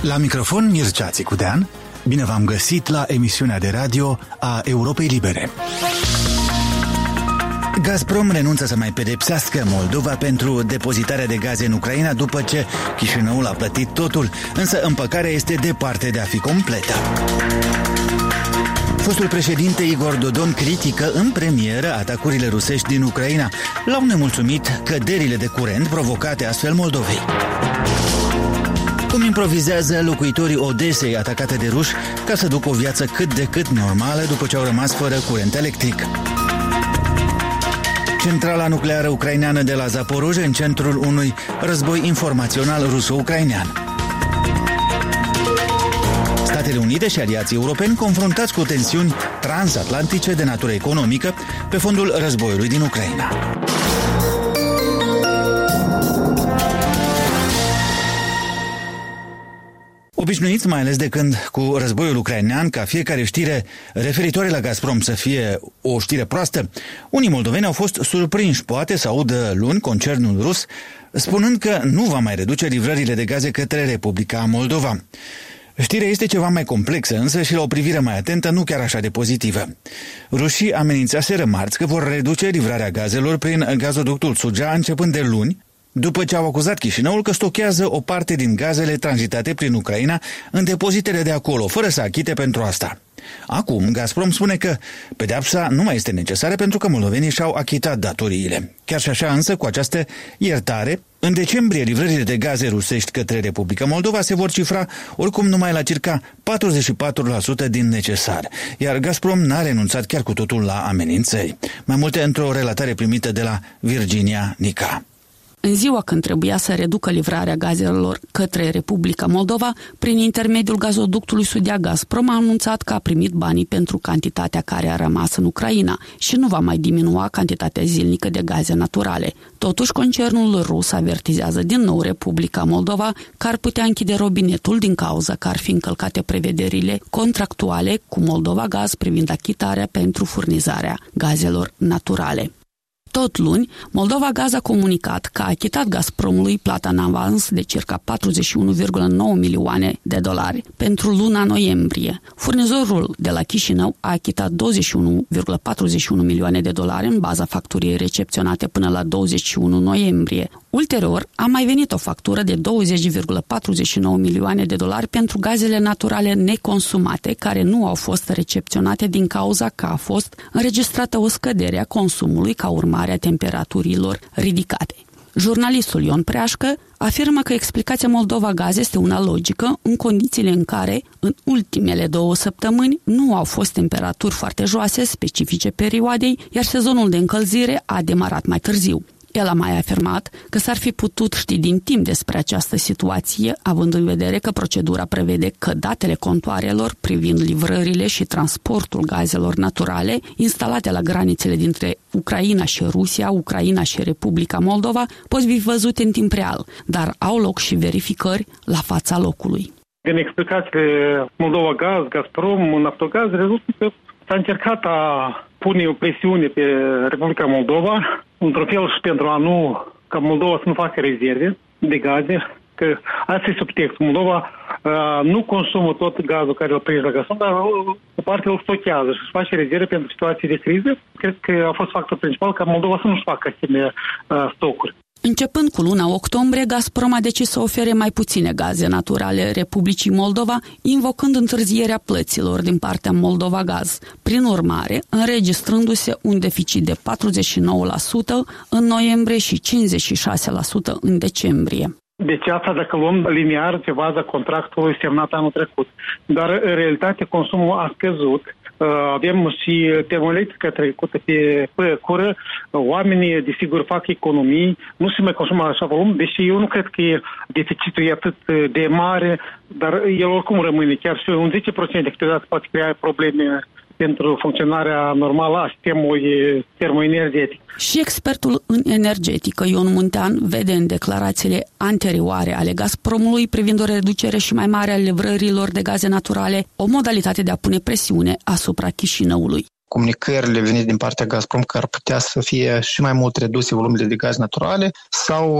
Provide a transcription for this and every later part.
La microfon Mircea Țicudean, bine v-am găsit la emisiunea de radio a Europei Libere. Gazprom renunță să mai pedepsească Moldova pentru depozitarea de gaze în Ucraina după ce Chișinăul a plătit totul, însă împăcarea este departe de a fi completă. Fostul președinte Igor Dodon critică în premieră atacurile rusești din Ucraina. L-au nemulțumit căderile de curent provocate astfel Moldovei. Cum improvizează locuitorii Odesei atacate de ruși ca să ducă o viață cât de cât normală după ce au rămas fără curent electric. Centrala nucleară ucraineană de la Zaporozhye în centrul unui război informațional ruso-ucrainean. Statele Unite și aliații europeni confruntați cu tensiuni transatlantice de natură economică pe fondul războiului din Ucraina. Obișnuiți, mai ales de când cu războiul ucrainean, ca fiecare știre referitoare la Gazprom să fie o știre proastă, unii moldoveni au fost surprinși, poate, să audă luni concernul rus spunând că nu va mai reduce livrările de gaze către Republica Moldova. Știrea este ceva mai complexă, însă și la o privire mai atentă nu chiar așa de pozitivă. Rușii amenințaseră marți că vor reduce livrarea gazelor prin gazoductul Sugea începând de luni, după ce au acuzat Chișinăul că stochează o parte din gazele tranzitate prin Ucraina în depozitele de acolo, fără să achite pentru asta. Acum, Gazprom spune că pedeapsa nu mai este necesară pentru că moldovenii și-au achitat datoriile. Chiar și așa, însă, cu această iertare, în decembrie livrările de gaze rusești către Republica Moldova se vor cifra oricum numai la circa 44% din necesar, iar Gazprom n-a renunțat chiar cu totul la amenințări. Mai multe într-o relatare primită de la Virginia Nica. În ziua când trebuia să reducă livrarea gazelor către Republica Moldova, prin intermediul gazoductului Sudea, Gazprom a anunțat că a primit banii pentru cantitatea care a rămas în Ucraina și nu va mai diminua cantitatea zilnică de gaze naturale. Totuși, concernul rus avertizează din nou Republica Moldova că ar putea închide robinetul din cauza că ar fi încălcate prevederile contractuale cu Moldova Gaz privind achitarea pentru furnizarea gazelor naturale. Tot luni, Moldova Gaz a comunicat că a achitat Gazpromului plata în avans de circa 41,9 milioane de dolari pentru luna noiembrie. Furnizorul de la Chișinău a achitat 21,41 milioane de dolari în baza facturii recepționate până la 21 noiembrie. Ulterior, a mai venit o factură de 20,49 milioane de dolari pentru gazele naturale neconsumate, care nu au fost recepționate din cauza că a fost înregistrată o scădere a consumului ca urmare a temperaturilor ridicate. Jurnalistul Ion Preașcă afirmă că explicația Moldova Gaz este una logică în condițiile în care, în ultimele 2 săptămâni, nu au fost temperaturi foarte joase specifice perioadei, iar sezonul de încălzire a demarat mai târziu. El a mai afirmat că s-ar fi putut ști din timp despre această situație, având în vedere că procedura prevede că datele contoarelor privind livrările și transportul gazelor naturale instalate la granițele dintre Ucraina și Rusia, Ucraina și Republica Moldova pot fi văzute în timp real, dar au loc și verificări la fața locului. Din explicațiile Moldova Gaz, Gazprom, Naftogaz, rezultă că s-a încercat a pune o presiune pe Republica Moldova, într-un fel și pentru a nu, ca Moldova să nu facă rezerve de gaze, că asta este subtextul. Moldova nu consumă tot gazul care îl prinde la Gazprom, dar o parte îl stochează și își face rezerve pentru situații de criză. Cred că a fost factorul principal ca Moldova să nu-și facă asemenea stocuri. Începând cu luna octombrie, Gazprom a decis să ofere mai puține gaze naturale Republicii Moldova, invocând întârzierea plăților din partea Moldova Gaz. Prin urmare, înregistrându-se un deficit de 49% în noiembrie și 56% în decembrie. Deci asta dacă luăm liniar pe baza contractului semnat anul trecut. Dar în realitate consumul a scăzut. Avem și termoelectrica trecută pe cură. Oamenii, desigur, fac economii. Nu se mai consumă așa volum, deși eu nu cred că deficitul e atât de mare, dar el oricum rămâne. Chiar și un 10% câteodată poate crea probleme pentru funcționarea normală a sistemului termoenergetic. Și expertul în energetică, Ion Muntean, vede în declarațiile anterioare ale Gazpromului privind o reducere și mai mare a livrărilor de gaze naturale o modalitate de a pune presiune asupra Chișinăului. comunicările venite din partea Gazprom că ar putea să fie și mai mult reduse volumele de gaze naturale sau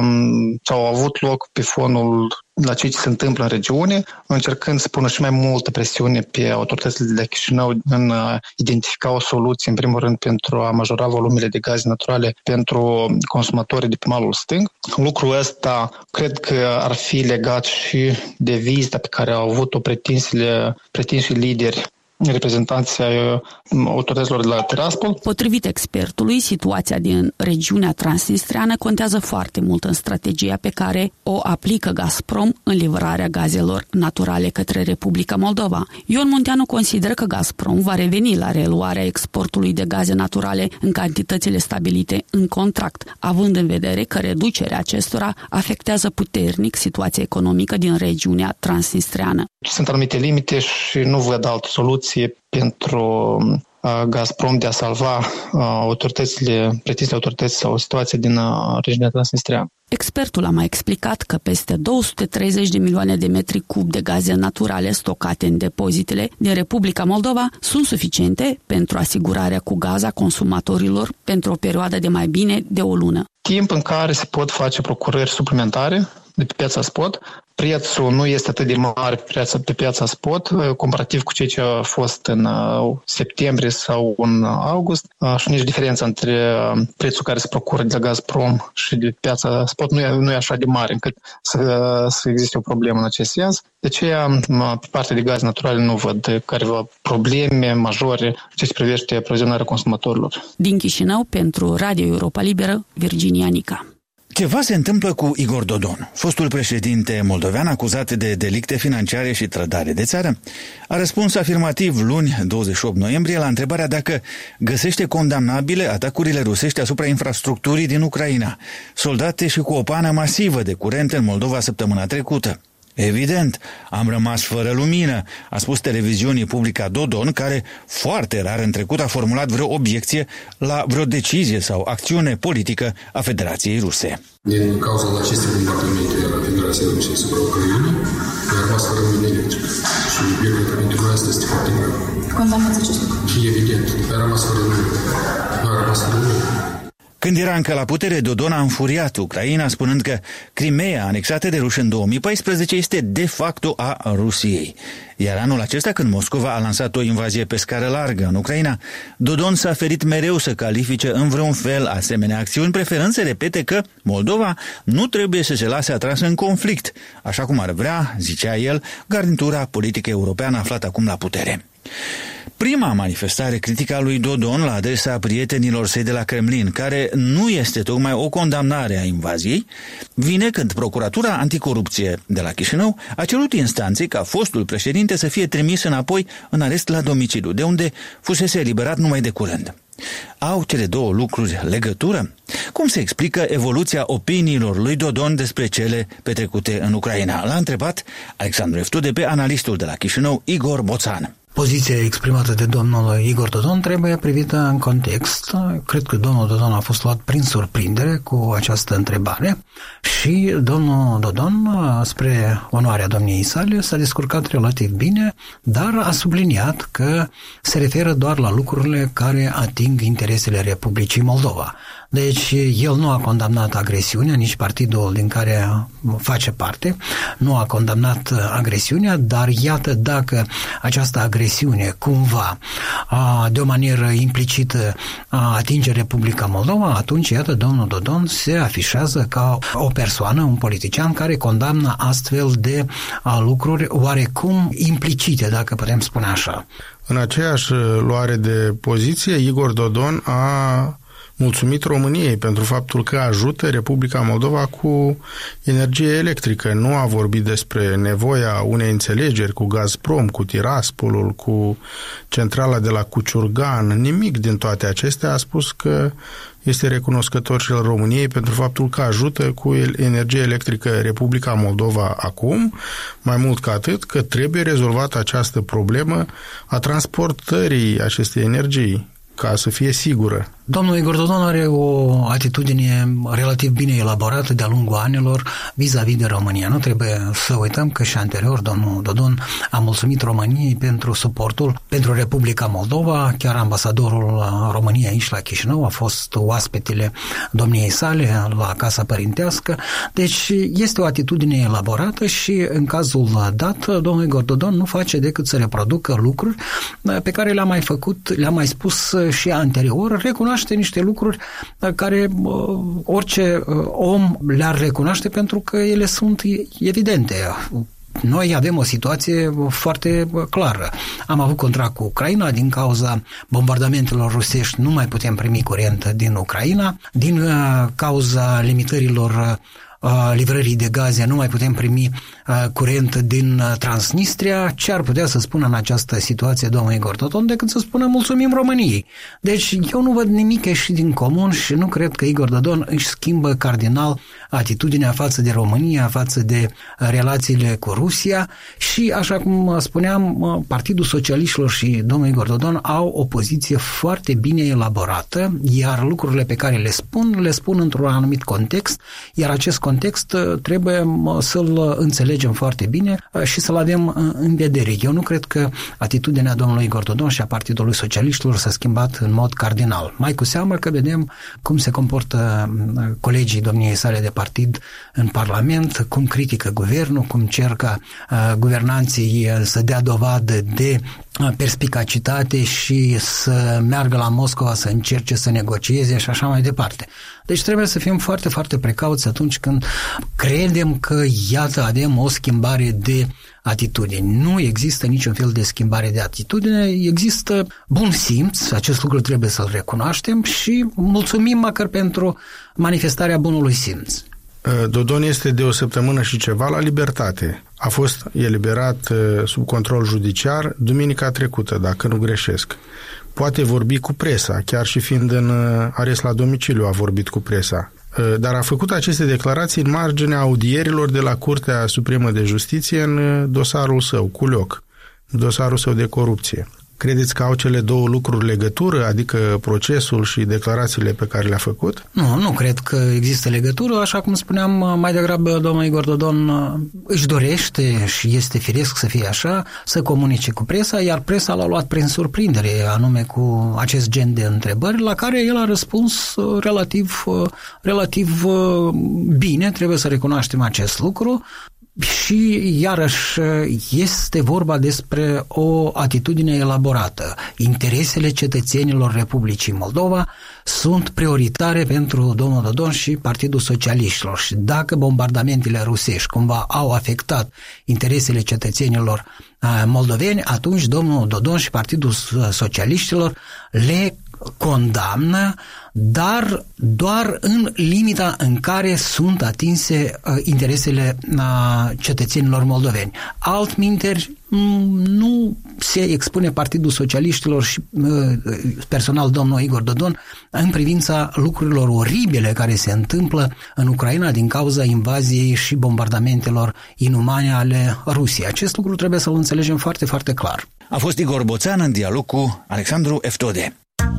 au avut loc pe fonul la ce se întâmplă în regiune, încercând să pună și mai multă presiune pe autoritățile de la Chișinău în a identifica o soluție, în primul rând, pentru a majora volumele de gaze naturale pentru consumatorii de pe malul stâng. Lucrul ăsta cred că ar fi legat și de vizita pe care au avut-o pretinși lideri reprezentanții autorităților de la Tiraspol. Potrivit expertului, situația din regiunea transnistreană contează foarte mult în strategia pe care o aplică Gazprom în livrarea gazelor naturale către Republica Moldova. Ion Munteanu consideră că Gazprom va reveni la reluarea exportului de gaze naturale în cantitățile stabilite în contract, având în vedere că reducerea acestora afectează puternic situația economică din regiunea transnistreană. Sunt anumite limite și nu văd altă soluție pentru Gazprom de a salva pretinse autorități sau situația din regiunea transnistreană. Expertul a mai explicat că peste 230 de milioane de metri cub de gaze naturale stocate în depozitele din Republica Moldova sunt suficiente pentru asigurarea cu gaz a consumatorilor pentru o perioadă de mai bine de o lună. Timp în care se pot face procurări suplimentare de pe piața spot. Prețul nu este atât de mare pe piața spot, comparativ cu ceea ce a fost în septembrie sau în august. Și nici diferența între prețul care se procură de la Gazprom și de piața spot nu e așa de mare încât să existe o problemă în acest sens. De aceea, pe partea de gaze naturale nu văd careva probleme majore ce privește aprovizionarea consumatorilor. Din Chișinău, pentru Radio Europa Liberă, Virginia Nica. Ceva se întâmplă cu Igor Dodon, fostul președinte moldovean acuzat de delicte financiare și trădare de țară. A răspuns afirmativ luni, 28 noiembrie, la întrebarea dacă găsește condamnabile atacurile rusești asupra infrastructurii din Ucraina, soldate și cu o pană masivă de curent în Moldova săptămâna trecută. Evident, am rămas fără lumină, a spus televiziunii Publica Dodon, care foarte rar în trecut a formulat vreo obiecție la vreo decizie sau acțiune politică a Federației Ruse. Din cauza acestei comportamente a Federației Ruse asupra Ucrainei, a rămas fără lumină electrică. Și eu cred că pentru noi asta este foarte grav. Condamnați acest lucru? Evident, a rămas fără lumină. Când era încă la putere, Dodon a înfuriat Ucraina, spunând că Crimeea, anexată de ruși în 2014, este de facto a Rusiei. Iar anul acesta, când Moscova a lansat o invazie pe scară largă în Ucraina, Dodon s-a ferit mereu să califice în vreun fel asemenea acțiuni, preferând să repete că Moldova nu trebuie să se lase atrasă în conflict, așa cum ar vrea, zicea el, garnitura politică europeană aflată acum la putere. Prima manifestare critică a lui Dodon la adresa prietenilor săi de la Kremlin, care nu este tocmai o condamnare a invaziei, vine când Procuratura Anticorupție de la Chișinău a cerut instanței ca fostul președinte să fie trimis înapoi în arest la domiciliu, de unde fusese eliberat numai de curând. Au cele două lucruri legătură? Cum se explică evoluția opiniilor lui Dodon despre cele petrecute în Ucraina? L-a întrebat Alexandru Eftude pe analistul de la Chișinău, Igor Boțan. Poziția exprimată de domnul Igor Dodon trebuie privită în context. Cred că domnul Dodon a fost luat prin surprindere cu această întrebare și domnul Dodon, spre onoarea domniei sale, s-a descurcat relativ bine, dar a subliniat că se referă doar la lucrurile care ating interesele Republicii Moldova. Deci el nu a condamnat agresiunea, nici partidul din care face parte nu a condamnat agresiunea, dar iată, dacă această agresiune cumva de o manieră implicită atinge Republica Moldova, atunci iată domnul Dodon se afișează ca o persoană, un politician care condamnă astfel de lucruri oarecum implicite, dacă putem spune așa. În aceeași luare de poziție, Igor Dodon a mulțumit României pentru faptul că ajută Republica Moldova cu energie electrică. Nu a vorbit despre nevoia unei înțelegeri cu Gazprom, cu Tiraspolul, cu centrala de la Cuciurgan, nimic din toate acestea. A spus că este recunoscător și al României pentru faptul că ajută cu energie electrică Republica Moldova acum, mai mult ca atât, că trebuie rezolvată această problemă a transportării acestei energii ca să fie sigură. Domnul Igor Dodon are o atitudine relativ bine elaborată de-a lungul anilor vis-a-vis de România. Nu trebuie să uităm că și anterior domnul Dodon a mulțumit României pentru suportul pentru Republica Moldova. Chiar ambasadorul României aici la Chișinău a fost oaspetele domniei sale la Casa Părintească. Deci este o atitudine elaborată și în cazul dat, domnul Igor Dodon nu face decât să reproducă lucruri pe care le-a mai făcut, le-a mai spus și anterior, recunoaște niște lucruri care orice om le-ar recunoaște pentru că ele sunt evidente. Noi avem o situație foarte clară. Am avut contract cu Ucraina, din cauza bombardamentelor rusești nu mai putem primi curent din Ucraina, din cauza limitărilor livrării de gaze nu mai putem primi curent din Transnistria. Ce ar putea să spună în această situație domnul Igor Dodon decât să spună mulțumim României? Deci eu nu văd nimic ieșit din comun și nu cred că Igor Dodon își schimbă cardinal atitudinea față de România, față de relațiile cu Rusia și, așa cum spuneam, Partidul Socialiștilor și domnul Igor Dodon au o poziție foarte bine elaborată, iar lucrurile pe care le spun într-un anumit context, iar acest context trebuie să-l înțelegem foarte bine și să-l avem în vedere. Eu nu cred că atitudinea domnului Igor Dodon și a Partidului Socialiștilor s-a schimbat în mod cardinal. Mai cu seamă că vedem cum se comportă colegii domniei sale de partid în Parlament, cum critică guvernul, cum cer ca guvernanții să dea dovadă de perspicacitate și să meargă la Moscova să încerce să negocieze și așa mai departe. Deci trebuie să fim foarte, foarte precauți atunci când credem că, iată, avem o schimbare de atitudine. Nu există niciun fel de schimbare de atitudine, există bun simț, acest lucru trebuie să-l recunoaștem și mulțumim măcar pentru manifestarea bunului simț. Dodon este de o săptămână și ceva la libertate. A fost eliberat sub control judiciar duminica trecută, dacă nu greșesc. Poate vorbi cu presa, chiar și fiind în arest la domiciliu a vorbit cu presa. Dar a făcut aceste declarații în marginea audierilor de la Curtea Supremă de Justiție în dosarul său, Culioc, dosarul său de corupție. Credeți că au cele două lucruri legătură, adică procesul și declarațiile pe care le-a făcut? Nu cred că există legătură. Așa cum spuneam, mai degrabă domnul Igor Dodon își dorește și este firesc să fie așa, să comunice cu presa, iar presa l-a luat prin surprindere, anume cu acest gen de întrebări, la care el a răspuns relativ bine, trebuie să recunoaștem acest lucru. Și, iarăși, este vorba despre o atitudine elaborată. Interesele cetățenilor Republicii Moldova sunt prioritare pentru domnul Dodon și Partidul Socialiștilor. Și dacă bombardamentele rusești cumva au afectat interesele cetățenilor moldoveni, atunci domnul Dodon și Partidul Socialiștilor le condamnă, dar doar în limita în care sunt atinse interesele cetățenilor moldoveni. Altminteri, nu se expune Partidul Socialiștilor și personal domnul Igor Dodon în privința lucrurilor oribile care se întâmplă în Ucraina din cauza invaziei și bombardamentelor inumane ale Rusiei. Acest lucru trebuie să-l înțelegem foarte, foarte clar. A fost Igor Boțan în dialog cu Alexandru Eftode.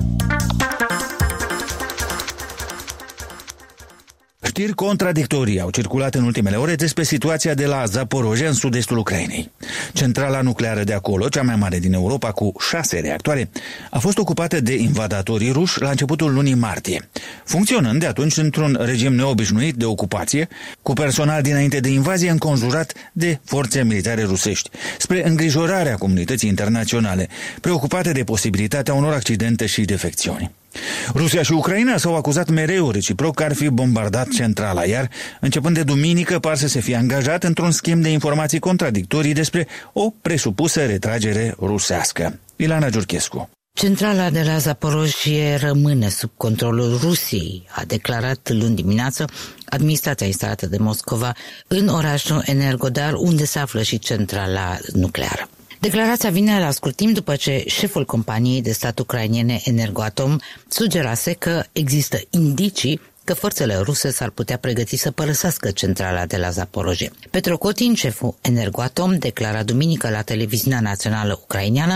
Știri contradictorii au circulat în ultimele ore despre situația de la Zaporojia, în sud-estul Ucrainei. Centrala nucleară de acolo, cea mai mare din Europa, cu 6 reactoare, a fost ocupată de invadatorii ruși la începutul lunii martie, funcționând de atunci într-un regim neobișnuit de ocupație, cu personal dinainte de invazie înconjurat de forțe militare rusești, spre îngrijorarea comunității internaționale, preocupate de posibilitatea unor accidente și defecțiuni. Rusia și Ucraina s-au acuzat mereu reciproc că ar fi bombardat centrala, iar începând de duminică par să se fie angajat într-un schimb de informații contradictorii despre o presupusă retragere rusească. Ilana Giurchescu. Centrala de la Zaporojie rămâne sub controlul Rusiei, a declarat luni dimineață administrația instalată de Moscova în orașul Energodar, unde se află și centrala nucleară. Declarația vine la scurt timp după ce șeful companiei de stat ucrainene Energoatom sugerase că există indicii că forțele ruse s-ar putea pregăti să părăsească centrala de la Zaporojie. Petro Cotin, șeful Energoatom, declara duminică la televiziunea națională ucraineană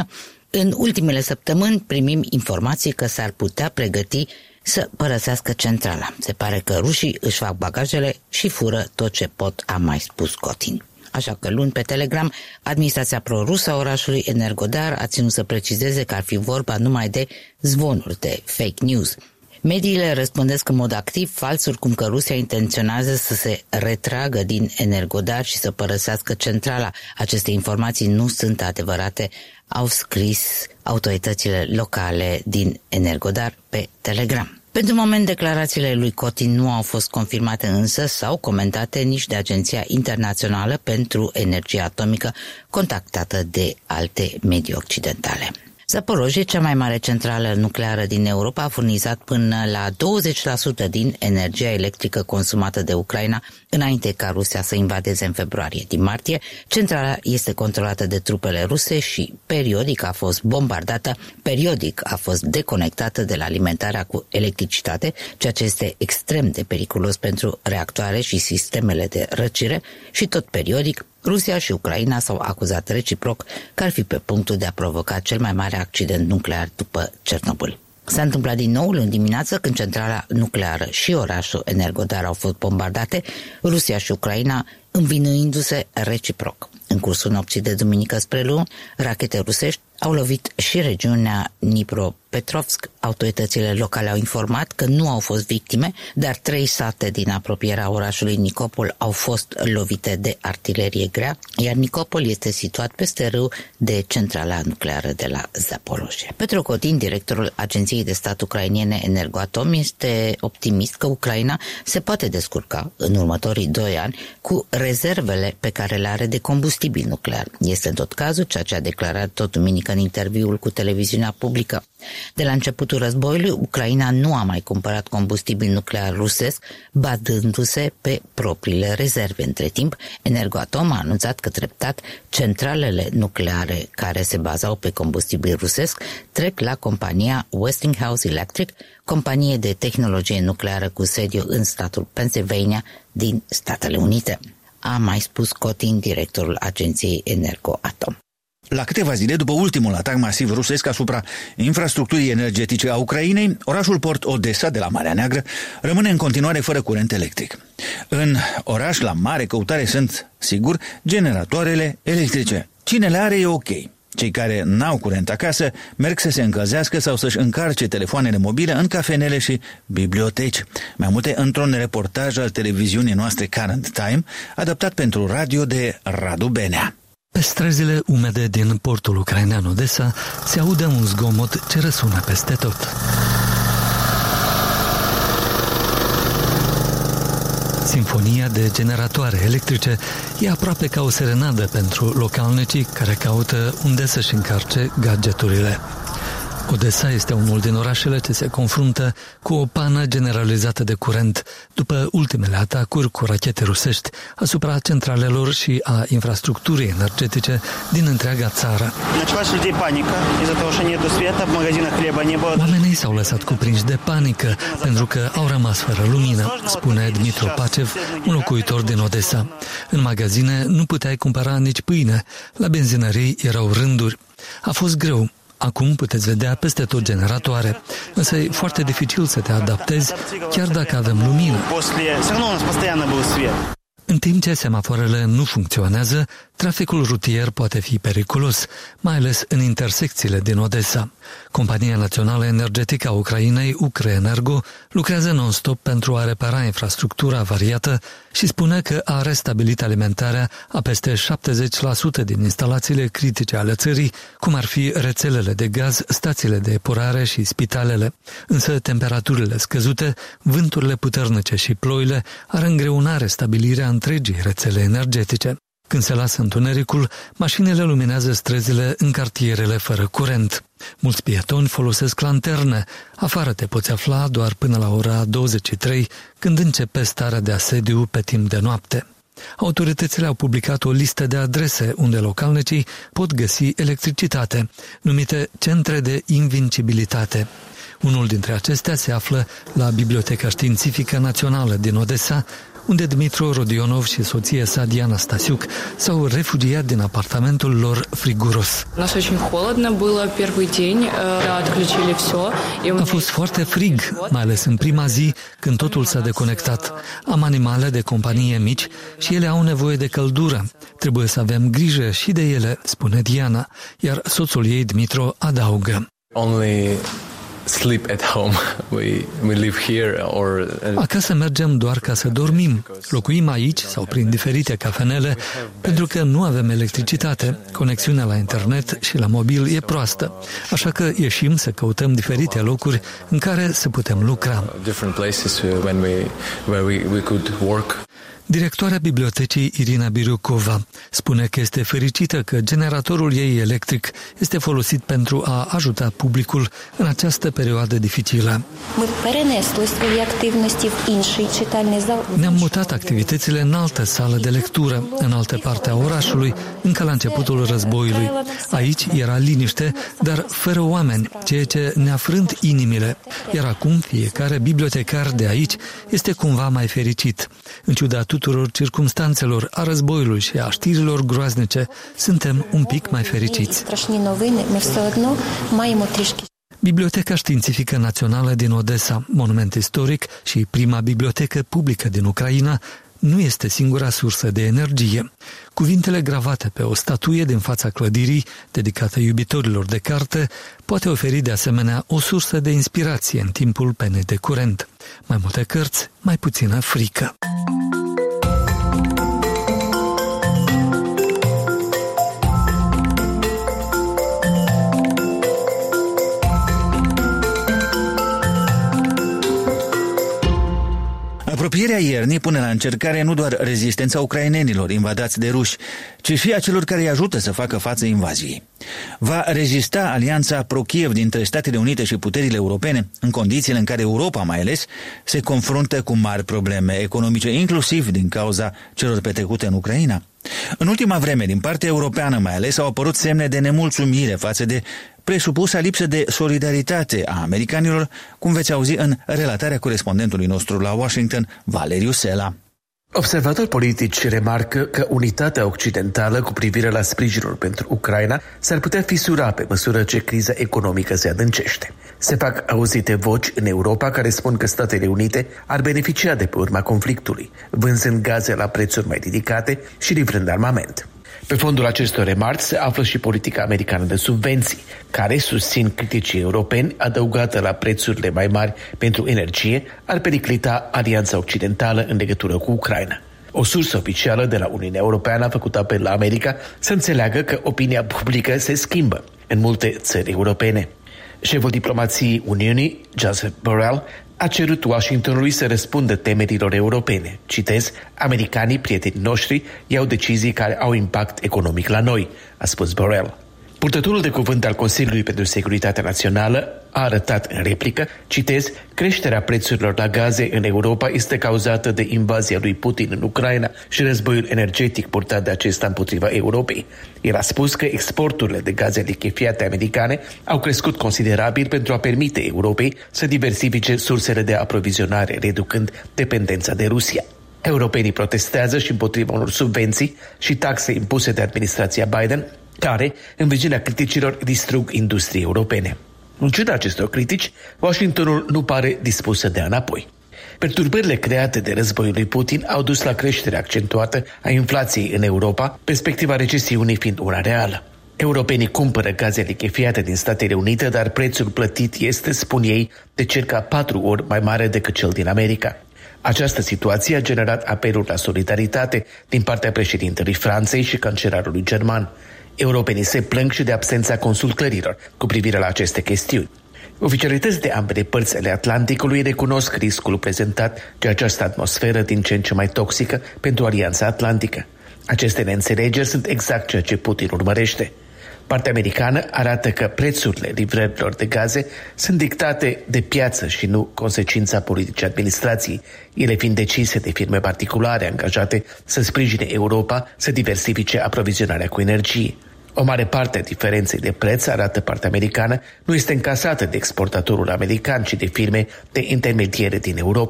În ultimele săptămâni primim informații că s-ar putea pregăti să părăsească centrala. Se pare că rușii își fac bagajele și fură tot ce pot, a mai spus Cotin. Așa că luni pe Telegram, administrația prorusă a orașului Energodar a ținut să precizeze că ar fi vorba numai de zvonuri, de fake news. Mediile răspândesc în mod activ falsuri cum că Rusia intenționează să se retragă din Energodar și să părăsească centrala. Aceste informații nu sunt adevărate, au scris autoritățile locale din Energodar pe Telegram. Pentru moment, declarațiile lui Cotin nu au fost confirmate însă sau comentate nici de Agenția Internațională pentru Energie Atomică, contactată de alte medii occidentale. Zaporozhye, cea mai mare centrală nucleară din Europa, a furnizat până la 20% din energia electrică consumată de Ucraina înainte ca Rusia să invadeze în februarie. Din martie, centrala este controlată de trupele ruse și periodic a fost bombardată, periodic a fost deconectată de la alimentarea cu electricitate, ceea ce este extrem de periculos pentru reactoare și sistemele de răcire, și tot periodic Rusia și Ucraina s-au acuzat reciproc că ar fi pe punctul de a provoca cel mai mare accident nuclear după Cernobâl. S-a întâmplat din nou luni dimineață, când centrala nucleară și orașul Energodar au fost bombardate, Rusia și Ucraina învinuindu-se reciproc. În cursul nopții de duminică spre luni, rachete rusești au lovit și regiunea Dnipropetrovsk. Autoritățile locale au informat că nu au fost victime, dar 3 sate din apropierea orașului Nicopol au fost lovite de artilerie grea, iar Nicopol este situat peste râu de centrala nucleară de la Zaporozhye. Petru Cotin, directorul Agenției de Stat ucrainene Energoatom, este optimist că Ucraina se poate descurca în următorii 2 ani cu rezervele pe care le are de combustibil nuclear. Este în tot cazul ceea ce a declarat tot duminică în interviul cu televiziunea publică. De la începutul războiului, Ucraina nu a mai cumpărat combustibil nuclear rusesc, bazându-se pe propriile rezerve. Între timp, Energoatom a anunțat că treptat centralele nucleare care se bazau pe combustibil rusesc trec la compania Westinghouse Electric, companie de tehnologie nucleară cu sediu în statul Pennsylvania din Statele Unite, a mai spus Cotin, directorul agenției Energoatom. La câteva zile după ultimul atac masiv rusesc asupra infrastructurii energetice a Ucrainei, orașul port Odessa de la Marea Neagră rămâne în continuare fără curent electric. În oraș la mare căutare sunt, sigur, generatoarele electrice. Cine le are e ok. Cei care n-au curent acasă merg să se încălzească sau să-și încarce telefoanele mobile în cafenele și biblioteci. Mai multe într-un reportaj al televiziunii noastre Current Time, adaptat pentru radio de Radu Benea. Pe străzile umede din portul ucrainean Odessa se aude un zgomot ce răsună peste tot. Sinfonia de generatoare electrice e aproape ca o serenadă pentru localnicii care caută unde să-și încarce gadgeturile. Odessa este unul din orașele ce se confruntă cu o pană generalizată de curent după ultimele atacuri cu rachete rusești asupra centralelor și a infrastructurii energetice din întreaga țară. Oamenii s-au lăsat cuprinși de panică pentru că au rămas fără lumină, spune Dmitru Pacev, un locuitor din Odessa. În magazine nu puteai cumpăra nici pâine, la benzinării erau rânduri. A fost greu. Acum puteți vedea peste tot generatoare, însă e foarte dificil să te adaptezi, chiar dacă avem lumină. În timp ce semaforele nu funcționează, traficul rutier poate fi periculos, mai ales în intersecțiile din Odessa. Compania Națională Energetică a Ucrainei, Ukrenergo, lucrează non-stop pentru a repara infrastructura avariată și spune că a restabilit alimentarea a peste 70% din instalațiile critice ale țării, cum ar fi rețelele de gaz, stațiile de epurare și spitalele. Însă temperaturile scăzute, vânturile puternice și ploile ar îngreuna restabilirea întregii rețele energetice. Când se lasă întunericul, mașinile luminează străzile în cartierele fără curent. Mulți pietoni folosesc lanterne. Afară te poți afla doar până la ora 23, când începe starea de asediu pe timp de noapte. Autoritățile au publicat o listă de adrese unde localnicii pot găsi electricitate, numite centre de invincibilitate. Unul dintre acestea se află la Biblioteca Științifică Națională din Odessa, unde Dmitru Rodionov și soția sa Diana Stasiuc s-au refugiat din apartamentul lor friguros. A fost foarte frig, mai ales în prima zi când totul s-a deconectat. Am animale de companie mici și ele au nevoie de căldură. Trebuie să avem grijă și de ele, spune Diana, iar soțul ei, Dmitru, adaugă. Sleep at home. We live here Acasă mergem doar ca să dormim. Locuim aici sau prin diferite cafenele pentru că nu avem electricitate. Conexiunea la internet și la mobil e proastă. Așa că ieșim să căutăm diferite locuri în care să putem lucra. Different places where we could work. Directoarea bibliotecii Irina Birucova spune că este fericită că generatorul ei electric este folosit pentru a ajuta publicul în această perioadă dificilă. Ne-am mutat activitățile în altă sală de lectură, în altă parte a orașului, încă la începutul războiului. Aici era liniște, dar fără oameni, ceea ce ne-a frânt inimile. Iar acum fiecare bibliotecar de aici este cumva mai fericit. În ciuda tuturor circumstanțelor, a războiului și a știrilor groaznice, suntem un pic mai fericiți. Biblioteca Științifică Națională din Odessa, monument istoric și prima bibliotecă publică din Ucraina, nu este singura sursă de energie. Cuvintele gravate pe o statuie din fața clădirii, dedicată iubitorilor de carte, poate oferi de asemenea o sursă de inspirație în timpul penei de curent. Mai multe cărți, mai puțină frică. Apropierea iernii pune la încercare nu doar rezistența ucrainenilor invadați de ruși, ci și a celor care îi ajută să facă față invaziei. Va rezista alianța pro-Kiev dintre Statele Unite și puterile europene, în condițiile în care Europa, mai ales, se confruntă cu mari probleme economice, inclusiv din cauza celor petrecute în Ucraina? În ultima vreme, din partea europeană mai ales, au apărut semne de nemulțumire față de presupusa lipsă de solidaritate a americanilor, cum veți auzi în relatarea corespondentului nostru la Washington, Valeriu Sela. Observatori politici remarcă că unitatea occidentală cu privire la sprijinul pentru Ucraina s-ar putea fisura pe măsură ce criza economică se adâncește. Se fac auzite voci în Europa care spun că Statele Unite ar beneficia de pe urma conflictului, vânzând gaze la prețuri mai ridicate și livrând armament. Pe fondul acestor remarci se află și politica americană de subvenții, care, susțin criticii europeni, adăugată la prețurile mai mari pentru energie, ar periclita alianța occidentală în legătură cu Ucraina. O sursă oficială de la Uniunea Europeană a făcut apel la America să înțeleagă că opinia publică se schimbă în multe țări europene. Șeful diplomației Uniunii, Joseph Borrell, a cerut Washingtonului să răspundă temerilor europene. Citez, americanii, prietenii noștri, iau decizii care au impact economic la noi, a spus Borrell. Purtătorul de cuvânt al Consiliului pentru Securitatea Națională a arătat în replică, citez, creșterea prețurilor la gaze în Europa este cauzată de invazia lui Putin în Ucraina și războiul energetic purtat de acesta împotriva Europei. El a spus că exporturile de gaze lichefiate americane au crescut considerabil pentru a permite Europei să diversifice sursele de aprovizionare, reducând dependența de Rusia. Europenii protestează și împotriva unor subvenții și taxe impuse de administrația Biden, care, în viziunea criticilor, distrug industrii europene. În ciuda acestor critici, Washingtonul nu pare dispus să dea înapoi. Perturbările create de războiul lui Putin au dus la creșterea accentuată a inflației în Europa, perspectiva recesiunii fiind una reală. Europenii cumpără gaze lichefiate din Statele Unite, dar prețul plătit este, spun ei, de circa 4 ori mai mare decât cel din America. Această situație a generat apeluri la solidaritate din partea președintelui Franței și cancelarului german. Europenii se plâng și de absența consultărilor cu privire la aceste chestiuni. Oficialități de ambele părți ale Atlanticului recunosc riscul prezentat de această atmosferă din ce în ce mai toxică pentru Alianța Atlantică. Aceste neînțelegeri sunt exact ceea ce Putin urmărește. Partea americană arată că prețurile livrărilor de gaze sunt dictate de piață și nu consecința politicii administrației, ele fiind decise de firme particulare angajate să sprijine Europa să diversifice aprovizionarea cu energie. O mare parte a diferenței de preț, arată partea americană, nu este încasată de exportatorul american, ci de firme de intermediere din Europa.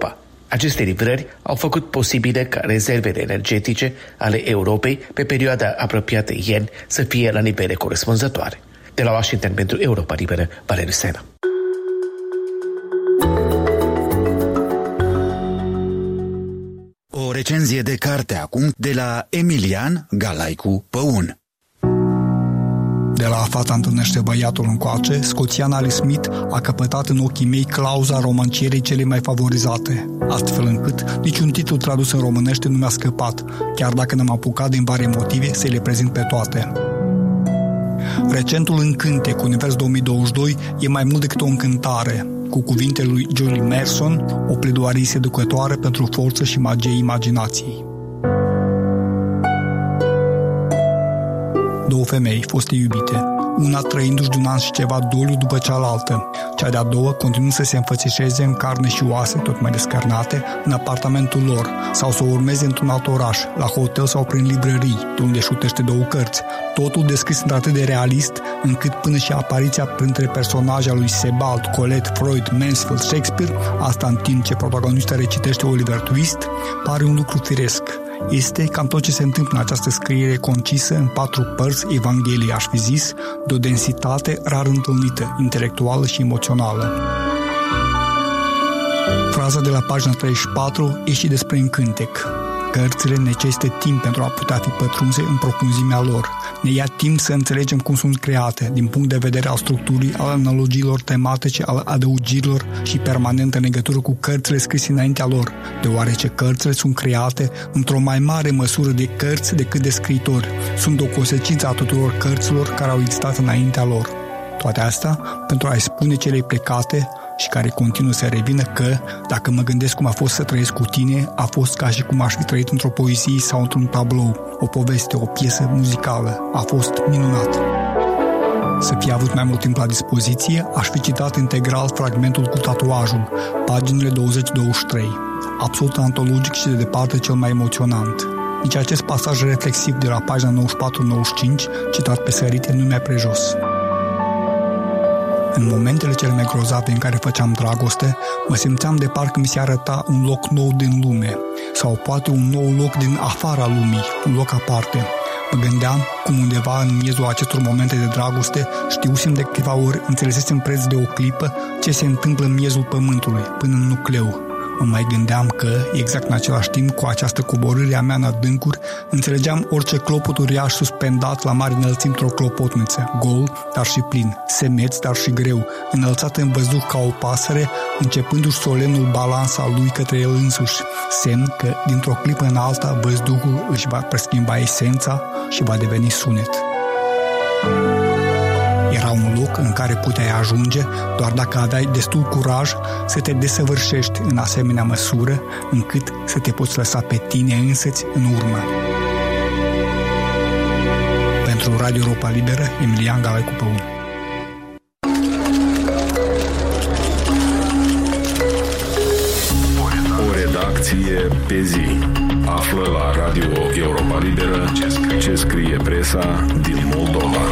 Aceste livrări au făcut posibile ca rezervele energetice ale Europei pe perioada apropiată ieri să fie la nivele corespunzătoare. De la Washington pentru Europa Liberă, Valeriu Sena. O recenzie de carte acum de la Emilian Galaicu Păun. De la Fata întâlnește băiatul încoace, scoțian Ali Smith a căpătat în ochii mei clauza romancierii cele mai favorizate, astfel încât niciun titlu tradus în românește nu mi-a scăpat, chiar dacă ne-am apucat din vari motive să le prezint pe toate. Recentul Încântec, Univers 2022, e mai mult decât o încântare, cu cuvintele lui Julie Merson, o pledoarie seducătoare pentru forță și magie imaginației. Două femei, foste iubite, una trăindu-și de un an și ceva doliu după cealaltă, cea de-a doua continuând să se înfățișeze în carne și oase tot mai descarnate în apartamentul lor sau să o urmeze într-un alt oraș, la hotel sau prin librării, de unde își utește două cărți, totul descris într-atât de realist încât până și apariția printre personaje a lui Sebald, Colette, Freud, Mansfield, Shakespeare, asta în timp ce protagonista recitește Oliver Twist, pare un lucru firesc. Este cam tot ce se întâmplă în această scriere concisă în 4 părți, Evanghelie, aș fi zis, de o densitate rar întâlnită, intelectuală și emoțională. Fraza de la pagina 34 e și despre încântec. Cărțile necesită timp pentru a putea fi pătrunse în profunzimea lor. Ne ia timp să înțelegem cum sunt create, din punct de vedere al structurii, al analogiilor tematice, al adăugirilor și permanentă în legătură cu cărțile scrise înaintea lor, deoarece cărțile sunt create într-o mai mare măsură de cărți decât de scriitori. Sunt o consecință a tuturor cărților care au existat înaintea lor. Toate astea pentru a-i spune celei plecate și care continuă să revină că, dacă mă gândesc cum a fost să trăiesc cu tine, a fost ca și cum aș fi trăit într-o poezie sau într-un tablou, o poveste, o piesă muzicală. A fost minunat. Să fi avut mai mult timp la dispoziție, aș fi citat integral fragmentul cu tatuajul, paginile 20-23. Absolut antologic și de departe cel mai emoționant. Nici acest pasaj reflexiv de la pagina 94-95, citat pe sărite, nu mi-a prejos. În momentele cele mai grozave în care făceam dragoste, mă simțeam de parcă mi se arăta un loc nou din lume, sau poate un nou loc din afara lumii, un loc aparte. Mă gândeam cum undeva în miezul acestor momente de dragoste știusem de câteva ori, înțelesesem preț de o clipă ce se întâmplă în miezul pământului, până în nucleu. Mă mai gândeam că, exact în același timp, cu această coborâre a mea în adâncuri, înțelegeam orice clopot uriaș suspendat la mari înălțimi într-o clopotniță, gol, dar și plin, semeț, dar și greu, înălțat în văzduh ca o pasăre, începându-și solemnul balans al lui către el însuși, semn că, dintr-o clipă în alta, văzduhul își va preschimba esența și va deveni sunet. Era un loc în care puteai ajunge doar dacă aveai destul curaj să te desăvârșești în asemenea măsură încât să te poți lăsa pe tine însăți în urmă. Pentru Radio Europa Liberă, Emilian Galaicu Păun. O redacție pe zi. Află la Radio Europa Liberă ce scrie presa din Moldova.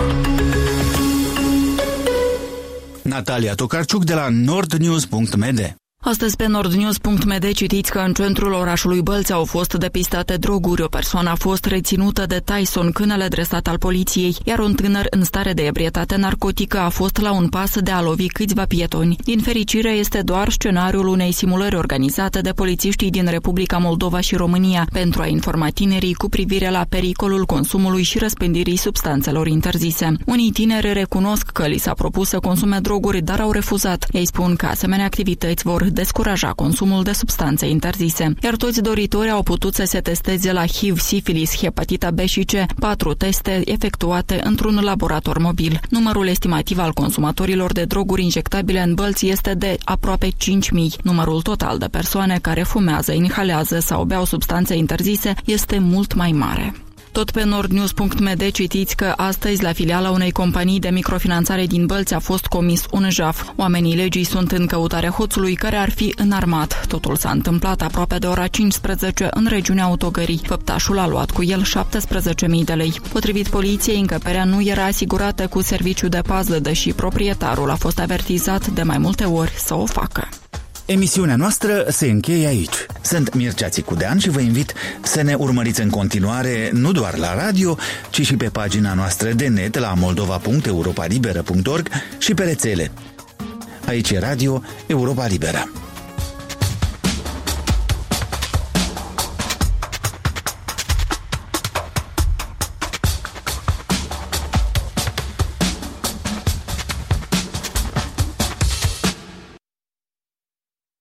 Natalia Tokarciuc de la nordnews.md. Astăzi pe nordnews.md citiți că în centrul orașului Bălți au fost depistate droguri. O persoană a fost reținută de Tyson, câinele dresat al poliției, iar un tânăr în stare de ebrietate narcotică a fost la un pas de a lovi câțiva pietoni. Din fericire, este doar scenariul unei simulări organizate de polițiștii din Republica Moldova și România pentru a informa tinerii cu privire la pericolul consumului și răspândirii substanțelor interzise. Unii tineri recunosc că li s-a propus să consume droguri, dar au refuzat. Ei spun că asemenea activități vor descuraja consumul de substanțe interzise. Iar toți doritorii au putut să se testeze la HIV, sifilis, hepatita B și C, 4 teste efectuate într-un laborator mobil. Numărul estimativ al consumatorilor de droguri injectabile în Bălți este de aproape 5.000. Numărul total de persoane care fumează, inhalează sau beau substanțe interzise este mult mai mare. Tot pe nordnews.md citiți că astăzi la filiala unei companii de microfinanțare din Bălți a fost comis un jaf. Oamenii legii sunt în căutarea hoțului care ar fi înarmat. Totul s-a întâmplat aproape de ora 15 în regiunea Autogării. Făptașul a luat cu el 17.000 de lei. Potrivit poliției, încăperea nu era asigurată cu serviciu de pază, deși proprietarul a fost avertizat de mai multe ori să o facă. Emisiunea noastră se încheie aici. Sunt Mircea Țicudean și vă invit să ne urmăriți în continuare nu doar la radio, ci și pe pagina noastră de net la moldova.europalibera.org și pe rețele. Aici e Radio Europa Liberă.